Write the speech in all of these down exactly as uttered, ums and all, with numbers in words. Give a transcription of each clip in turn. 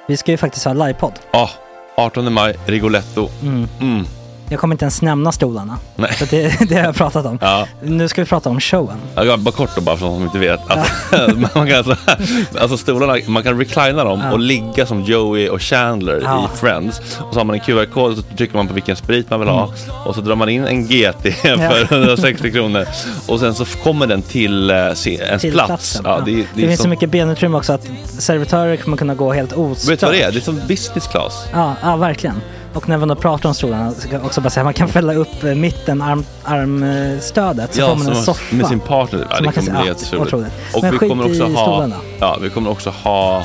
Vi ska ju faktiskt ha livepodd. Ja, artonde maj, Rigoletto. Mm. Mm. Jag kommer inte ens nämna stolarna. Nej. För det, det har jag pratat om. Ja. Nu ska vi prata om showen. Ja, bara kort då, bara för de som inte vet. Alltså, man kan alltså, alltså stolarna, man kan reclina dem ja. och ligga som Joey och Chandler ja. i Friends. Och så har man en Q R-kod och så trycker man på vilken sprit man vill ha. Mm. Och så drar man in en G T för hundrasextio kronor. Och sen så kommer den till uh, ens till plats. Ja, ja. det, det, det är finns som... så mycket benutrymme också att servitörer kommer kunna gå helt ostört. Vet du vad det är? Det är som business class. Ja, ja verkligen. Och när man då pratar om stolarna så kan jag också bara säga att man kan fälla upp mitten, arm, armstödet så ja, får man en soffa. Med sin partner. Ja, det kommer bli helt otroligt. Och men vi kommer också ha, stolarna. ja, vi kommer också ha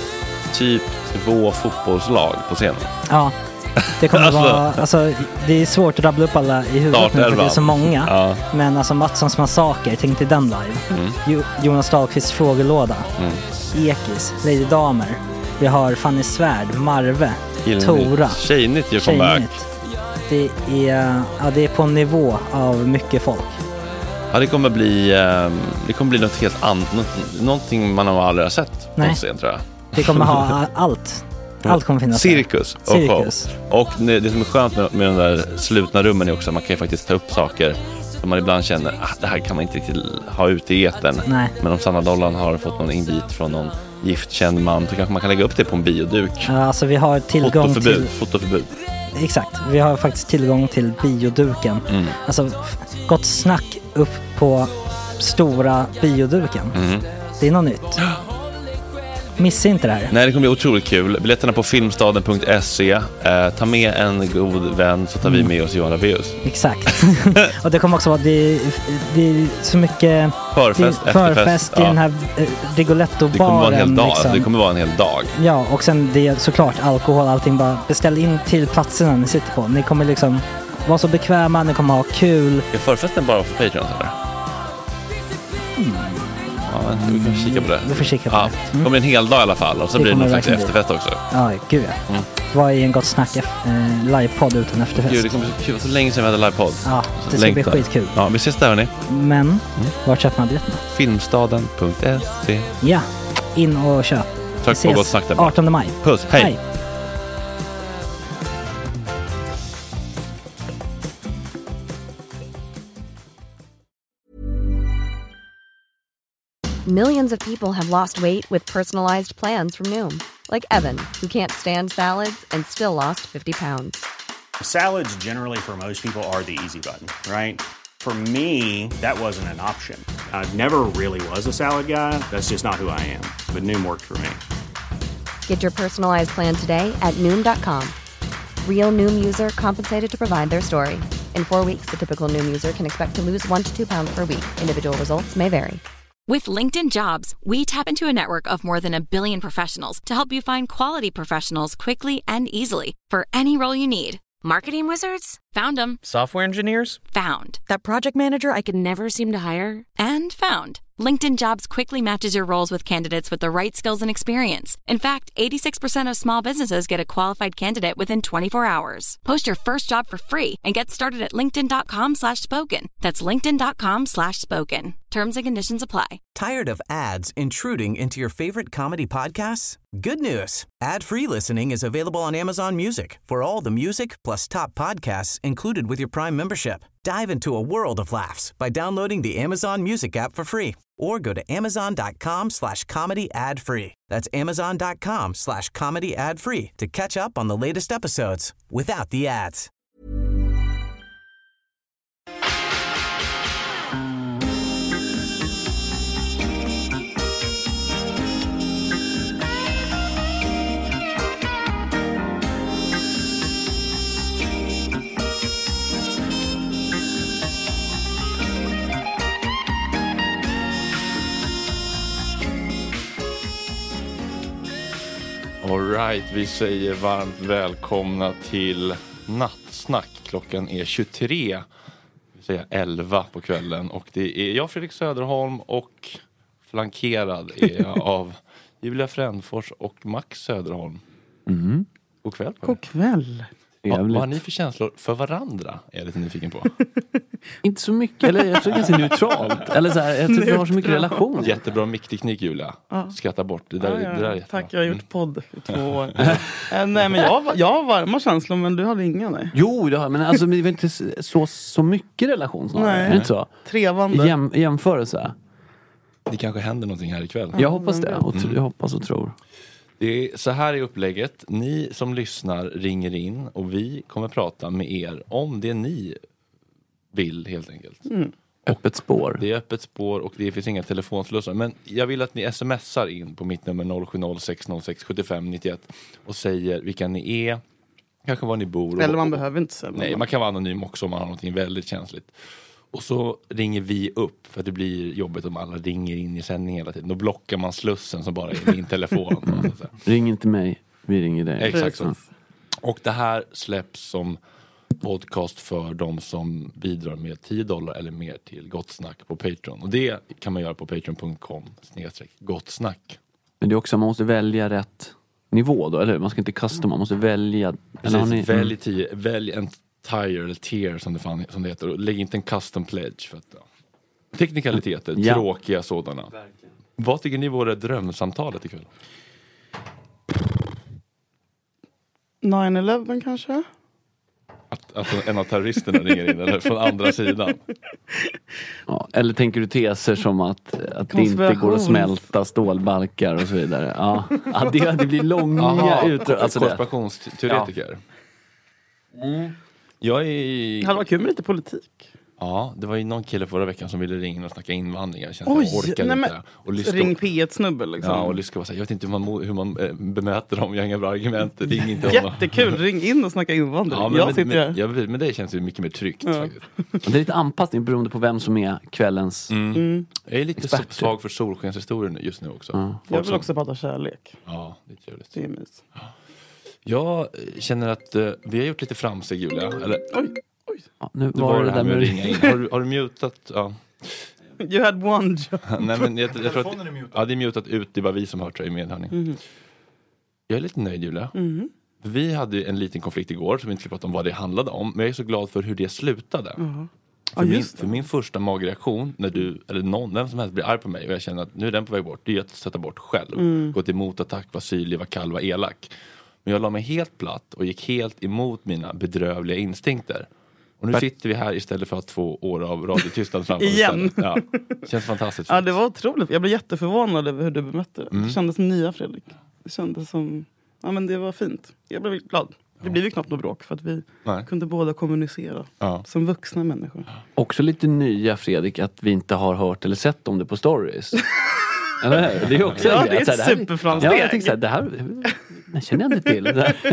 typ två fotbollslag på scenen. Ja, det kommer alltså, vara, alltså det är svårt att rabbla upp alla i huvudet nu för det är så många. Ja. Men alltså Mattssons massaker, tänk till den live. Mm. Jo, Jonas Dahlqvists frågelåda. Mm. Ekis, Lady Damer. Vi har Fanny Svärd, Marve, Gillnytt. Tora. Tjejnytt gör comeback. Det är, ja, det är på en nivå av mycket folk. Ja, det kommer bli, det kommer bli något helt annat. Någonting man har aldrig har sett på scen, tror jag. Det kommer ha allt. Allt kommer finnas. Cirkus och Cirkus. show. Och det som är skönt med, med de där slutna rummen är också att man kan ju faktiskt ta upp saker som man ibland känner att det här kan man inte riktigt ha ute i etern. Nej. Men om Sanna Dollan har fått någon invit från någon giftkänd man så kanske man kan lägga upp det på en bioduk. Ja, alltså vi har tillgång fotoförbud, till... Fotoförbud. Exakt, vi har faktiskt tillgång till bioduken. Mm. Alltså, gott snack upp på stora bioduken. Mm. Det är något nytt. Missa inte det här. Nej, det kommer bli otroligt kul. Biljetterna på filmstaden punkt se. Eh, ta med en god vän så tar mm. vi med oss Johan Rabaeus. Exakt. Och det kommer också vara det, det är så mycket förfest, det, förfest i ja. den här eh, Rigoletto-baren. Det kommer vara en hel dag. Liksom. Det kommer vara en hel dag. Ja, och sen det är såklart alkohol, allting. Bara beställ in till platserna ni sitter på. Ni kommer liksom vara så bekväma, ni kommer ha kul. Är förfesten bara för Patreon eller? Mm. Ja, vi kan kika på det. Vi får kika på ja, det. Mm. Det kommer en hel dag i alla fall. Och så det blir det någon slags efterfest också. Ja, gud ja. Mm. Vad är en gott snack eh, livepodd utan efterfest? Gud, det kommer så kul. Så länge sedan vi hade livepodd. Ja, det ska Längtar. bli skitkul. Ja, vi ses där hörni. Men, mm. var köper man biljetterna? filmstaden punkt se. Ja, in och köp. Tack på gott snack där. artonde maj. Puss, hej. hej. Millions of people have lost weight with personalized plans from Noom. Like Evan, who can't stand salads and still lost fifty pounds. Salads generally for most people are the easy button, right? For me, that wasn't an option. I never really was a salad guy. That's just not who I am. But Noom worked for me. Get your personalized plan today at Noom dot com. Real Noom user compensated to provide their story. In four weeks, the typical Noom user can expect to lose one to two pounds per week. Individual results may vary. With LinkedIn Jobs, we tap into a network of more than a billion professionals to help you find quality professionals quickly and easily for any role you need. Marketing wizards? Found them. Software engineers? Found. That project manager I could never seem to hire? And found. LinkedIn Jobs quickly matches your roles with candidates with the right skills and experience. In fact, eighty-six percent of small businesses get a qualified candidate within twenty-four hours. Post your first job for free and get started at linkedin dot com slash spoken. That's linkedin dot com slash spoken. Terms and conditions apply. Tired of ads intruding into your favorite comedy podcasts? Good news. Ad-free listening is available on Amazon Music for all the music plus top podcasts included with your Prime membership. Dive into a world of laughs by downloading the Amazon Music app for free or go to amazon dot com slash comedy ad free. That's amazon dot com slash comedy ad free to catch up on the latest episodes without the ads. All right, vi säger varmt välkomna till Nattsnack. Klockan är tjugotre, vi säger elva på kvällen. Och det är jag, Fredrik Söderholm, och flankerad är jag av Julia Frändfors och Max Söderholm. Mm. God kväll. God kväll. Vad har ni för känslor för varandra? Är jag lite nyfiken på. Inte så mycket, eller jag tror ganska neutralt. Eller så här, jag tror vi har så mycket relation. Jättebra mickteknik, Julia. Ja. Skratta bort. Det där, ja, ja. Det där är Tack, jag har gjort podd i två år. äh, nej, men jag, jag har varma känslor, men du hade inga, nej. Jo, det har, men alltså det var inte så, så mycket relation snarare. Nej. Är det inte så? Trevande. Jäm, jämförelse. Det kanske händer någonting här ikväll. Jag hoppas det. Och mm. Jag hoppas och tror. Det är så här i upplägget. Ni som lyssnar ringer in och vi kommer prata med er om det ni vill, helt enkelt. Mm. Öppet spår. Det är öppet spår och det finns inga telefonslussar. Men jag vill att ni smsar in på mitt nummer noll sju noll sex noll sex sju fem nio ett och säger vilka ni är, kanske var ni bor. Eller man och, behöver inte säga. Nej, man kan vara anonym också om man har någonting väldigt känsligt. Och så ringer vi upp, för att det blir jobbigt om alla ringer in i sändning hela tiden. Då blockar man slussen som bara är min telefon. Så att ring inte mig, vi ringer dig. Exakt så. Och det här släpps som podcast för de som bidrar med tio dollar eller mer till Gott Snack på Patreon. Och det kan man göra på patreon punkt com snedstreck gott snack. Men det är också, man måste välja rätt nivå då, eller man ska inte custom, man måste välja. Precis, eller ni, välj, tio, välj en tier eller tier som det, fan, som det heter. Och lägg inte en custom pledge. För att, ja. Teknikaliteter, ja. Tråkiga sådana. Verkligen. Vad tycker ni vore drömsamtalet ikväll? nine eleven kanske? Att, att en av terroristerna ringer in eller från andra sidan. Ja, eller tänker du teser som att, att det inte går att smälta stålbalkar och så vidare. Ja, ja det, det blir långa utdrag. Alltså konspirationsteoretiker. Ja. Mm. Jag är... Det hade varit kul med lite politik. Ja, det var ju någon kille förra veckan som ville ringa och snacka invandring. Jag kände att jag orkade nej, inte. Och Lyska, ring P ett-snubbe liksom. Ja, och Lyska var så här, jag vet inte hur man, hur man äh, bemöter dem. Jag har inga bra argument. Ring inte honom. Jättekul, ring in och snacka invandring. Ja, men, jag men, sitter men, ja, men det känns ju mycket mer tryggt. Ja. Det är lite anpassning beroende på vem som är kvällens mm. Mm. Jag är lite experter. svag för solskenshistorien just nu också. Mm. Jag vill som... också prata kärlek. Ja, det är trevligt. Det är mys. Jag känner att uh, vi har gjort lite framsteg, Julia. Eller... Oj. Oj. Ja, nu var, var det, det här med att ringa in. Har du, har du mutat? Ja. You had one job. Nej, men jag, jag tror att, är ja, det är mutat ut. Det var vi som hört det i medhörning. Mm. Jag är lite nöjd, Julia. Mm. Vi hade en liten konflikt igår som vi inte ska prata om vad det handlade om. Men jag är så glad för hur det slutade. Mm. För, ja, min, för min första magreaktion när du, eller någon, vem som helst blir arg på mig och jag känner att nu är den på väg bort. Det är att sätta bort själv. Mm. Gå till motattack, vara syrlig, vara kall, vara elak. Men jag la mig helt platt och gick helt emot mina bedrövliga instinkter. Och nu sitter vi här istället för att två år av radiotystnad framför oss. Igen. Ja, känns fantastiskt. Ja, det var otroligt. Jag blev jätteförvånad över hur du bemötte det. Mm. Det kändes som nya Fredrik. Det kändes som, ja men det var fint. Jag blev glad. Det ja. blev ju knappt något bråk för att vi Nej. kunde båda kommunicera ja. som vuxna människor. Också lite nya Fredrik att vi inte har hört eller sett om det på stories. Eller det är också ja, det är ett ett superframsteg. Ja, jag tänkte så här, det här det känner jag inte till.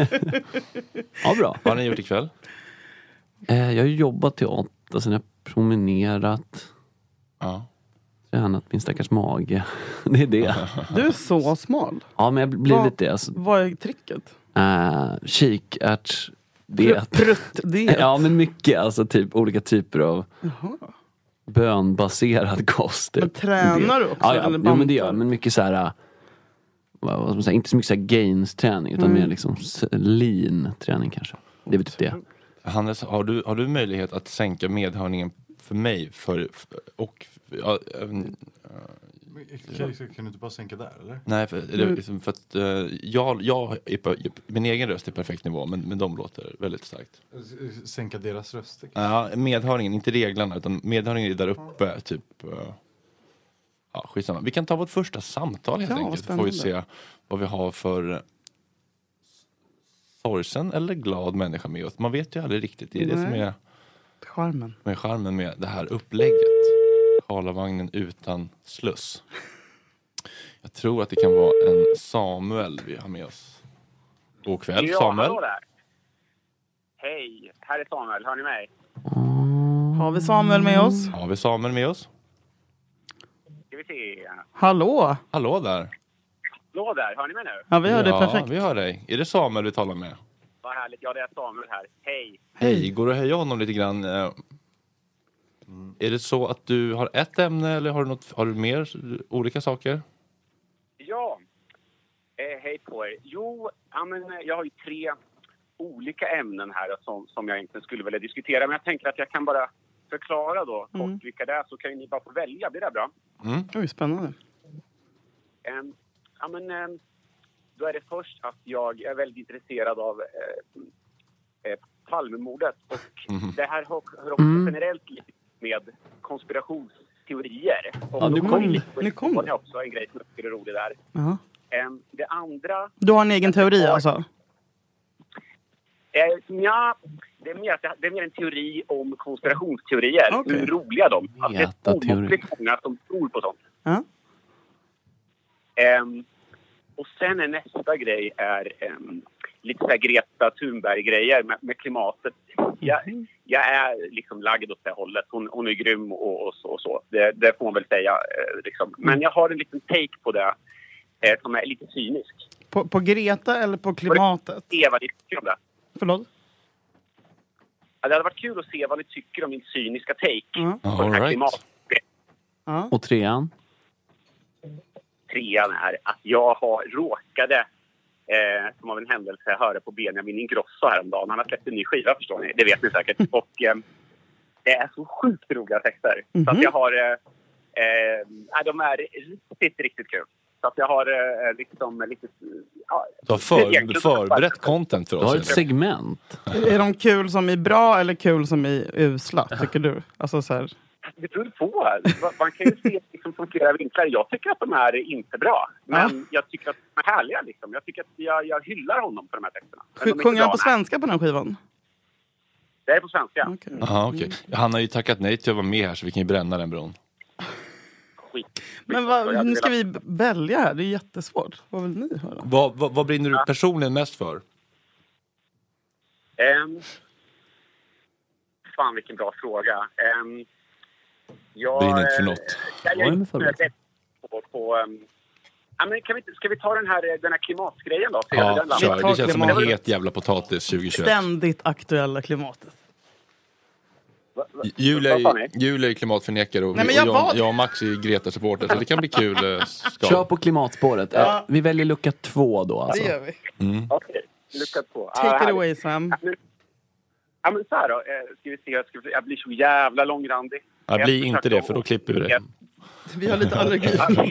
Ja, bra. Vad har ni gjort ikväll? Eh, jag har ju jobbat teater, sen har jag promenerat. Ja. Tränat min stackars mage. Det är det. Du är så smal. Ja, men jag blir vad, lite det. Alltså. Vad är tricket? Uh, Kikärt det. Prutt det. Ja, men mycket. Alltså typ olika typer av Jaha. bönbaserad kost. Men tränar du också? Ja, ja. Eller Jo, men det gör men mycket så här. Vad, vad ska man säga? Inte så mycket så här gains-träning utan mm. mer liksom lean-träning kanske. Det är typ det. Hannes, har du, har du möjlighet att sänka medhörningen för mig för, för och ja, äh, äh, kan, kan du inte bara sänka där eller? Nej, för, mm. för att äh, jag, jag är på, min egen röst är perfekt nivå men, men de låter väldigt starkt. Sänka deras röster? Ja, medhörningen, inte reglarna utan medhörningen är där uppe mm. typ äh, ja, skitsamma. Vi kan ta vårt första samtal helt ja, enkelt får vi se vad vi har för sorgsen eller glad människa med oss. Man vet ju aldrig riktigt. Det är Nej. det som är charmen. Med charmen med det här upplägget. Karlavagnen utan sluss. Jag tror att det kan vara en Samuel vi har med oss. God kväll, ja, Samuel. Hallå där. Hej, här är Samuel. Hör ni mig? Har vi Samuel med oss? Har vi Samuel med oss? Ska vi se. Hallå? Hallå där. Hallå där, hör ni mig nu? Ja, vi hör ja, dig perfekt. Ja, vi hör dig. Är det Samuel vi talar med? Vad härligt, ja det är Samuel här. Hej. Hej, går det att höja honom lite grann? Mm. Är det så att du har ett ämne eller har du, något, har du mer olika saker? Ja, eh, hej på er. Jo, ja, men, jag har ju tre olika ämnen här som, som jag inte skulle vilja diskutera. Men jag tänker att jag kan bara förklara då mm. kort vilka det är, så kan ni bara få välja. Blir det bra? Mm. Oj, spännande. Um, ja, men, um, då är det först att jag är väldigt intresserad av eh, eh, Palmemordet. Och mm. det här hör, hör också mm. generellt med konspirationsteorier. Och ja, nu kom, nu kom det. Det är också en grej som jag tycker är rolig där. Uh-huh. Um, det andra... Du har en egen teori har, alltså? Eh, ja, det är, mer, det är mer en teori om konspirationsteorier. Okay. Hur roliga de är. Att det är omåttligt många som tror på sånt. Uh-huh. Um, och sen är nästa grej är um, lite så här Greta Thunberg-grejer med, med klimatet. Jag, mm. jag är liksom lagd åt det hållet. Hon, hon är grym och, och så. Och så. Det, det får man väl säga. Eh, liksom. Men jag har en liten take på det eh, som är lite cynisk. På, på Greta eller på klimatet? Se vad ni tycker om det. Förlåt? Ja, det hade varit kul att se vad ni tycker om min cyniska take mm. på det här right. klimatet. Mm. Och trean? Trean är att jag har råkade eh, som av en händelse höra på Benjamin Ingrosso häromdagen. Han har släppt en ny skiva, förstår ni. Det vet ni säkert. Och eh, det är så sjukt roliga texter. Mm-hmm. Så att jag har... Eh, eh, de är riktigt, riktigt kul. Så att jag har eh, liksom lite... Ja, du har för, förberett content för oss. Du har ett segment. Är de kul som i bra eller kul som i usla, tycker du? Alltså så här... Det beror på. Man kan ju se liksom från flera vinklar. Jag tycker att de är inte bra. Men ja. jag tycker att de är härliga. Liksom. Jag tycker att jag, jag hyllar honom för de här texterna. Sj- Sjunger han på svenska på den här skivan? Det är på svenska. Okay. Aha, okay. Han har ju tackat nej till att vara med här, så vi kan ju bränna den bron. Skit. Men vad, nu ska vi välja här. Det är jättesvårt. Vad vill ni höra? Vad, vad, vad brinner du personligen mest för? Um, fan, vilken bra fråga. Um, Jag, brinner inte för något. Jag, jag, jag, jag, jag, på, på, um, ja, men kan vi, ska vi ta den här, den här klimatgrejen då? Ja, den kör. Det känns klimat. Som en het jävla potatis tjugohundratjugoett. Ständigt aktuella klimatet. Julia, Julia är klimatförnekare och, Nej, jag, och jag, jag och Max är Greta-supporter, så det kan bli kul. Ska. Kör på klimatspåret. Ja. Vi väljer lucka två då. Alltså. Det gör vi. Mm. Okej, okay. lucka två. Take ah, it away, Sam. Ja, men, ja, men så här då. Ska vi se, ska vi, jag blir så jävla långrandig. Ja, bli inte det, för då klipper vi det. Vi har lite allergi.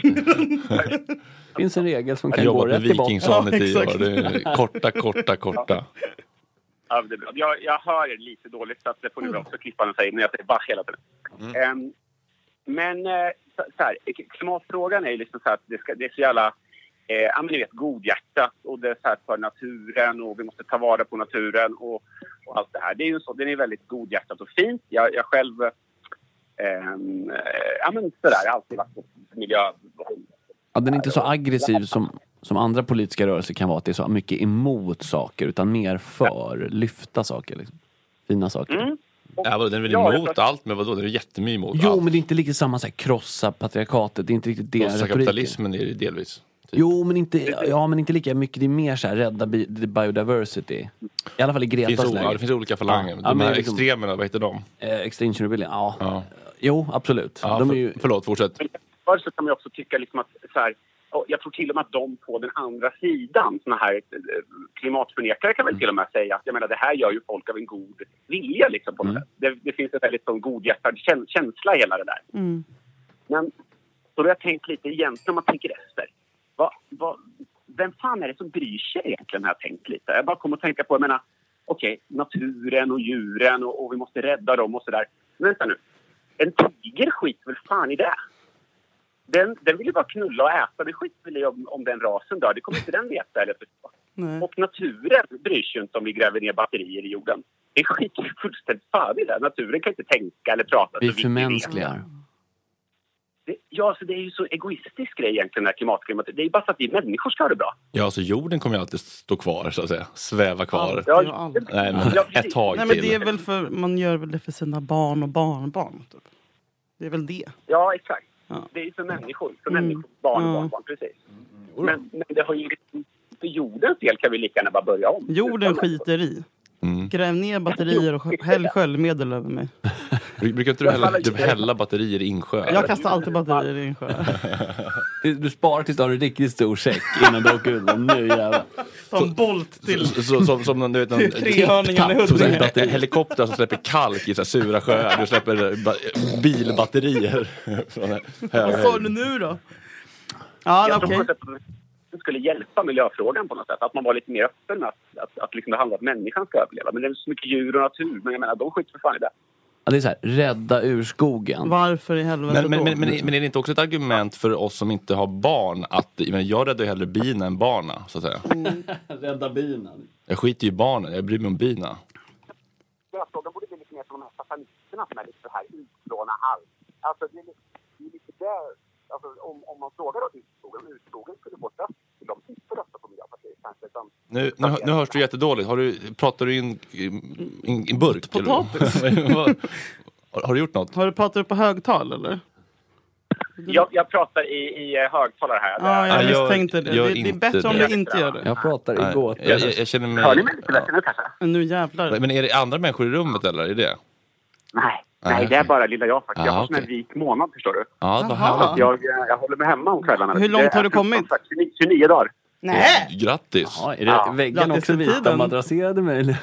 Det finns en regel som kan gå rätt i botten. Jag har jobbat med Vikingsson i tio år. Det är korta, korta, korta. Ja, det är bra. Jag, jag hör er lite dåligt, så att det får ni också klippa när jag säger, när jag säger bara hela tiden. Mm. Um, men uh, så, så här, klimatfrågan är ju liksom så här att det, ska, det är så jävla eh, ja, men ni vet, godhjärtat, och det är så här för naturen, och vi måste ta vara på naturen och, och allt det här. Det är ju så, det är väldigt godhjärtat och fint. Jag, jag själv Um, ja men sådär, alltid varit på miljö. Ja, den är inte så aggressiv som, som andra politiska rörelser kan vara, att det är så mycket emot saker, utan mer för lyfta saker liksom. Fina saker. Mm. Ja, den är väl emot ja, allt, men vadå, det är jättemycket emot jo, allt. men det är inte lika samma så här, krossa patriarkatet, det är inte riktigt det. Krossa kapitalismen är det delvis. Typ. Jo, men inte, ja, men inte lika mycket. Det är mer så här, rädda bi- biodiversity. I alla fall i Gretas finns, läge. Ja, det finns olika falanger. Ja, de här liksom, extremerna, vad heter de? Eh, Extinction Rebellion, ja. ja. Jo, absolut. Ja, de för, är ju... Förlåt, fortsätt. Först så kan man också tycka liksom att så här, jag tror till och med att de på den andra sidan, såna här klimatförnekare kan väl till och med säga att jag menar, det här gör ju folk av en god vilja liksom på något mm. sätt. Det, det finns en väldigt sån godhjärtad känsla i hela det där. Mm. Men så har jag tänkt lite egentligen, om man tänker efter. Vad, vad, vem fan är det som bryr sig egentligen, har jag tänkt lite. Jag bara kommer att tänka på, jag menar, okej, okay, naturen och djuren och, och vi måste rädda dem och sådär. Men vänta nu, en tiger skit väl fan i det? Den, den vill ju bara knulla och äta. Det skit väl om, om den rasen dör. Det kommer inte den veta eller förstå. Nej. Och naturen bryr sig inte om vi gräver ner batterier i jorden. Det är skit fullständigt fan i det. Naturen kan inte tänka eller prata. Vi förmänskligar. Det, ja, så det är ju så egoistisk grej egentligen, det här klimatklimatet. Det är ju bara för att vi människor ska ha det bra. Ja, så jorden kommer ju alltid stå kvar, så att säga. Sväva kvar. Ja, ja, Nej, men ett tag Nej, men det är väl för, man gör väl det för sina barn och barnbarn. Typ. Det är väl det. Ja, exakt. Ja. Det är ju för människor. För Mm. människor, barn och Ja. barnbarn, precis. Men, men det har ju för jordens del kan vi lika gärna bara börja om. Jorden skiter i. Mm. Gräv ner batterier och häll sköljmedel över mig. Brukar inte du hälla, typ hälla batterier i insjö? Jag kastar alltid batterier i insjö. Du sparar tills du har en riktigt stor säck innan du åker ut. Nu jävlar. Ta en bolt till. Så, så, som, som du vet, någon trehörningen i Huddinge. En helikopter som släpper kalk i så här sura sjöar. Du släpper ba, bilbatterier. Vad sa du nu då? Ja, jag okej. Okay. Det skulle hjälpa miljöfrågan på något sätt. Att man var lite mer öppen med att, att, att liksom det handlar om att människan ska överleva. Men det är så mycket djur och natur. Men jag menar, de skiter för fan i det. Ja, det är så här, rädda ur skogen. Varför i helvete men, men, men, men, men är det inte också ett argument för oss som inte har barn att men jag räddar ju hellre bina än barna, så att säga. Mm. Rädda bina. Jag skiter ju i barnen, jag bryr mig om bina. Miljöfrågan borde bli lite mer som de här satanisterna som är lite så här utplåna allt. Alltså det är lite, det är lite där, alltså om, om man frågar då utskogen, utskogen skulle få röst till de inte röstar på Miljöpartiet. Utan, nu, nu, nu hörs du jättedåligt. Har du, pratar du i en, en, en burk? Potatis. Eller? har, har du gjort något? Har du pratat du på högtal eller? Jag, jag pratar i, i högtalare här. Ja, jag misstänkte det. Det, det är bättre om du inte gör det. Jag pratar i gåt. Jag, jag, jag känner mig... Hör ni mig lite bättre nu kanske? Nu jävlar. Men är det andra människor i rummet eller är det? Nej, nej, det är bara lilla jag faktiskt. Ah, jag har okay. en vik månad, förstår du. Ja, det här. Jag, jag håller mig hemma om kvällarna. Hur långt har du kommit? tjugonio dagar. Nej! Grattis! Ja, är det ja. väggen också vita madrasserade mig?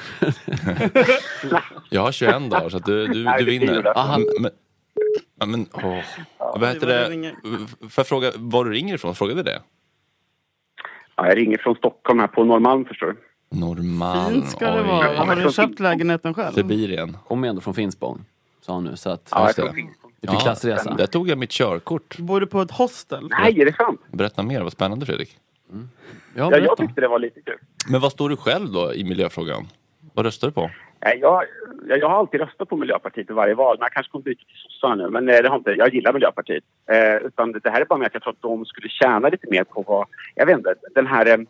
Jag har tjugoen dagar så att du, du, du vinner. Aha, men, ja, men, åh. Ja, vad heter det? det? Får jag fråga, var du ringer ifrån? Frågade det? Ja, jag ringer från Stockholm här på Norrmalm, förstår du. Norrmalm. Fint ska det vara. Har du köpt lägenheten själv? Sibirien. Kom ändå från Finspång, sa han nu. Så att, ja, jag det. Det fick klassresa. Där tog jag mitt körkort. Bor du på ett hostel? Nej, är det sant? Berätta mer, vad spännande Fredrik. Mm. Ja, ja, jag tyckte det var lite kul. Men vad står du själv då i miljöfrågan? Vad röstar du på? Jag, jag, jag har alltid röstat på Miljöpartiet i varje val. Men jag kanske kommer byta till sossarna nu. Men det har inte, jag gillar Miljöpartiet. Eh, utan det här är bara med att jag tror att de skulle tjäna lite mer på vad... Jag vet inte, den här... Eh,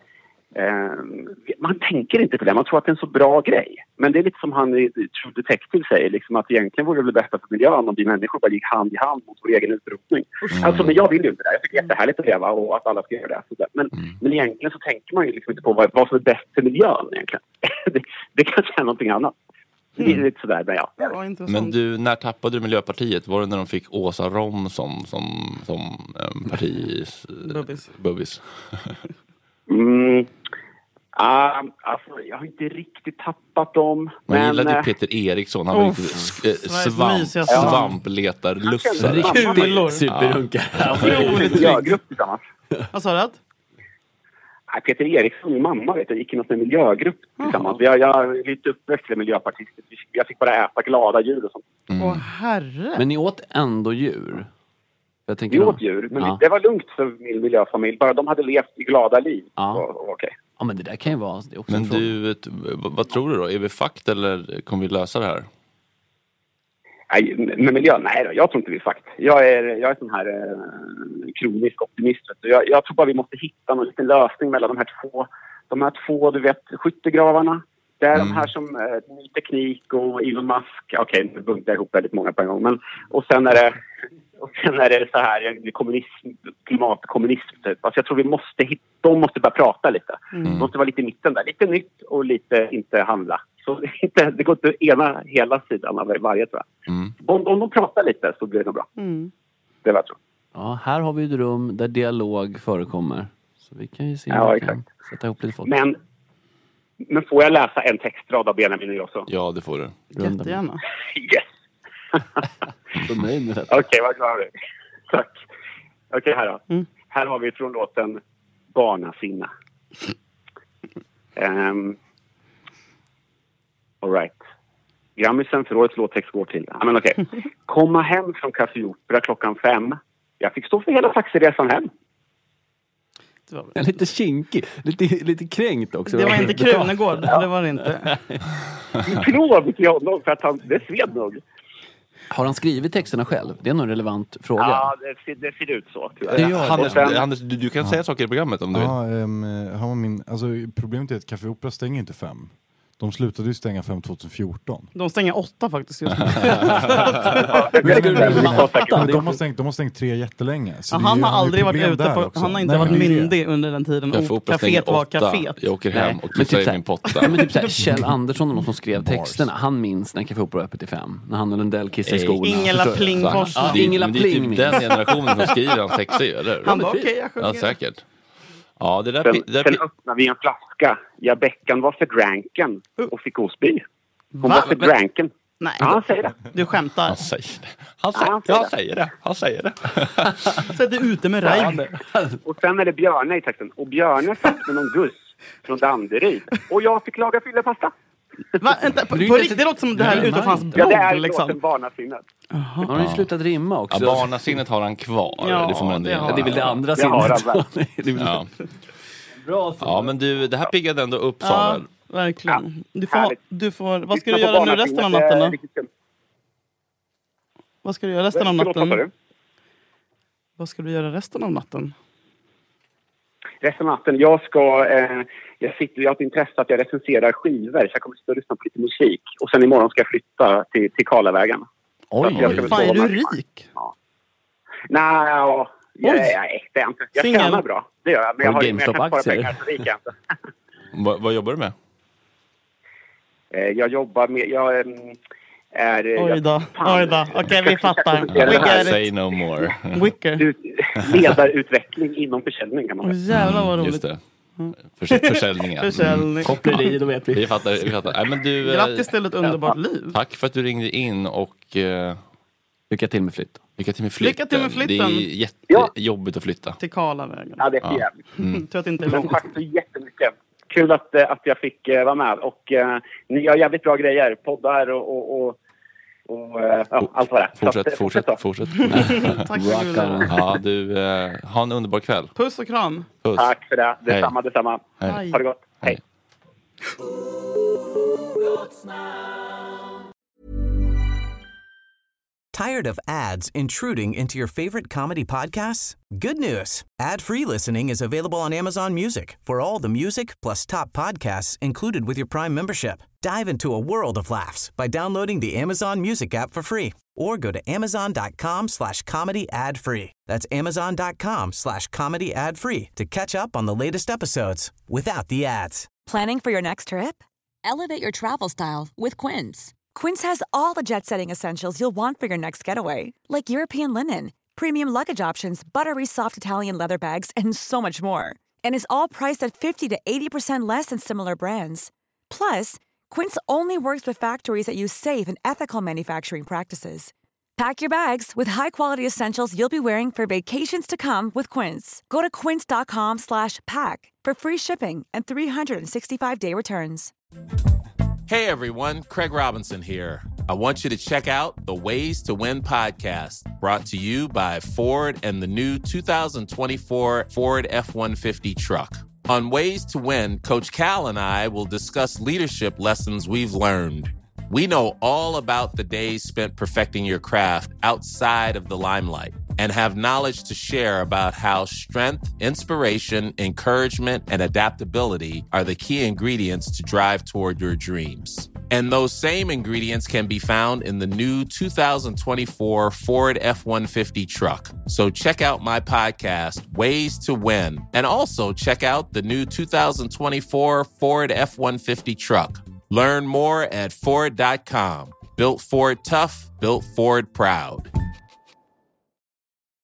man tänker inte på det. Man tror att det är en så bra grej. Men det är lite som han i True Detective säger. Liksom att egentligen vore det bästa för miljön om vi människor bara gick hand i hand mot vår egen utrotning. Mm. Alltså, men jag vill ju inte det. Jag tycker det är jättehärligt att leva och att alla ska göra det. Men, mm. men egentligen så tänker man ju liksom inte på vad, vad som är bäst för miljön egentligen. det, det kanske är någonting annat. Mm. Det är lite sådär, men ja. Men du, när tappade du Miljöpartiet? Var det när de fick Åsa Rom som, som, som um, partis... Bubbis. Bubbis. mm. Uh, alltså, jag har inte riktigt tappat dem. Man men, gillade ju Peter Eriksson. Han var oh, riktigt svamp, svampletarluffare. Riktigt superhunkar. Miljögrupp tillsammans. Vad sa du att? Nej, Peter Eriksson, min mamma, vet jag, gick i något med miljögrupp tillsammans. Jag, jag är lite uppväxt med miljöpartister. Jag fick bara äta glada djur och sånt. Åh, mm. oh, herre. Men ni åt ändå djur? Jag tänker vi åt djur, men ja. det var lugnt för min miljöfamilj. Bara de hade levt i glada liv. Ja. Och, och, okay. Ja, men det där kan ju vara... Det är också men du, vad, vad tror du då? Är vi fakt eller kommer vi lösa det här? Nej, med miljön? Nej då, jag tror inte vi är fakt. Jag är, jag är sån här eh, kronisk optimist. Jag, jag tror bara vi måste hitta någon liten lösning mellan de här två, de här två, du vet, skyttegravarna. Det är mm. de här som eh, ny teknik och Elon Musk. Okej, okay, nu bunkar jag ihop väldigt många på en gång. Men, och sen är det... Och sen är det så här, kommunism, klimatkommunism typ. Alltså jag tror vi måste hitta, de måste börja prata lite. Mm. Det måste vara lite i mitten där. Lite nytt och lite inte handla. Så inte, det går inte att ena hela sidan av varje, tror jag. Mm. Om, om de pratar lite så blir det nog bra. Mm. Det var jag tror. Ja, här har vi ett rum där dialog förekommer. Så vi kan ju se ja, om vi exakt. kan sätta ihop lite folk. Men, men får jag läsa en textrad av Benjamin och jag så? Ja, det får du. Jättegärna. Yes! Okej, okay, vad glad du är. Tack. Okej, okay, här då. Mm. Här har vi från låten Barnasinna. Um, all right. Grammisen för årets låttext går till. Ja, men okej. Okay. Komma hem från Café Opera klockan fem. Jag fick stå för hela taxiresan hem. Ja, lite kinkig. Lite, lite kränkt också. Det var inte Krunegård. Ja. Det var det inte. Förlåt till honom för att han, det sved nog. Har han skrivit texterna själv? Det är nog en relevant fråga. Ja, det ser, det ser ut så. Ja, Hannes, Hannes, du, du kan ja. säga saker i programmet om du ja, vill. Um, har min, alltså, problemet är att Café Opera stänger inte fem. De slutade ju stänga fem tjugohundrafjorton. De stänger åtta faktiskt just nu. de, har stängt, de har stängt tre jättelänge. Så ja, han har aldrig varit ute på, också. Han har inte Nej, varit myndig under den tiden. Och kaféet var kaféet. Jag åker hem Nej. och kissar typ i min potta. Men typ såhär, Kjell Andersson, de som skrev texterna, han minns när Café Opera var öppet till fem. När han och Lundell kissade i skolan. Ingela Plingfors. Ja, Ingela Pling. Det är typ den generationen som skriver han texter, eller? Han var okej, okay, jag sjunger. Ja, säkert. Ja, det där sen, det där sen öppnade vi en flaska. Ja, Beckan var för dranken och fick Osby. Hon Va? var för dranken. Nej, ja, han säger det. Du skämtar. Han säger det. Han, säger, ja, han, säger, ja, säger det. Han säger det. Så är det ute med Rej. Och sen är det Björne i texten. Och Björne satt med någon guss från Danderyd. Och jag fick laga fyllepasta. Va? Inte, på, på riktigt, det låter som det här utanför hans blogg. Ja, det är liksom. barnasinnet. Har han ju slutat rimma också? Ja, barnasinnet har han kvar. Ja, det får man det, det är väl det andra det sinnet. Det ja. Bra, ja, men du, det här piggade ändå upp, Samuel. Ja, verkligen. Du får, du får, vad ska du göra nu resten av natten då? Vad ska du göra resten av natten? Vad ska du göra resten av natten? Resten av natten? Jag ska... Eh, jag, sitter, jag har ett intresse att jag recenserar skivor. Så jag kommer att lyssna på lite musik. Och sen imorgon ska jag flytta till, till Karlavägen. Oj, fan är du rik? Ja. Nej, ja, jag, jag är äkta inte. Jag Singel. tjänar bra. Det gör jag. Men jag har GameStop jag kan spara aktier. pengar så rik jag inte. vad, vad jobbar du med? Eh, jag jobbar med... Jag, um, är... Oj då, oj då. Okej, okay, vi fattar. We say no more. Wicker. Ledarutveckling inom försäljning kan man säga. Åh, jävlar vad roligt. Just det. Förs- försäljningen. Försäljning. Mm. Koppleri, då vet vi. Vi fattar. Vi fattar. Nej, men du, grattis till ett underbart liv. Tack för att du ringde in och... Uh, lycka till med flytt. Lycka till med flytten. Lycka till med flytten. Det är jättejobbigt att flytta. Till Karlavägen. Ja, det är för jävligt. Ja. Mm. Tror att inte är Men tack så jättemycket. Kul att, att jag fick uh, vara med. Och uh, ni gör jävligt bra grejer. Poddar och... och, och Och, uh, ja, allt vad det är. Fortsätt, att, fortsätt, fortsätt. Tack så mycket. Ja, du, uh, ha en underbar kväll. Puss och kram. Puss. Tack för det. Detsamma, detsamma. Hej. Ha det gott. Hej. Tired of ads intruding into your favorite comedy podcasts? Good news. Ad-free listening is available on Amazon Music for all the music plus top podcasts included with your Prime membership. Dive into a world of laughs by downloading the Amazon Music app for free or go to amazon.com slash comedy ad free. That's amazon.com slash comedy ad free to catch up on the latest episodes without the ads. Planning for your next trip? Elevate your travel style with Quince. Quince has all the jet-setting essentials you'll want for your next getaway, like European linen, premium luggage options, buttery soft Italian leather bags, and so much more. And is all priced at fifty to eighty percent less than similar brands. Plus, Quince only works with factories that use safe and ethical manufacturing practices. Pack your bags with high-quality essentials you'll be wearing for vacations to come with Quince. Go to quince.com slash pack for free shipping and three sixty-five day returns. Hey everyone, Craig Robinson here. I want you to check out the Ways to Win podcast, brought to you by Ford and the new two thousand twenty-four Ford F one fifty truck. On Ways to Win, Coach Cal and I will discuss leadership lessons we've learned. We know all about the days spent perfecting your craft outside of the limelight and have knowledge to share about how strength, inspiration, encouragement, and adaptability are the key ingredients to drive toward your dreams. And those same ingredients can be found in the new two thousand twenty-four Ford F one fifty truck. So check out my podcast, Ways to Win, and also check out the new two thousand twenty-four Ford F one fifty truck. Learn more at Ford dot com. Built Ford tough, built Ford proud.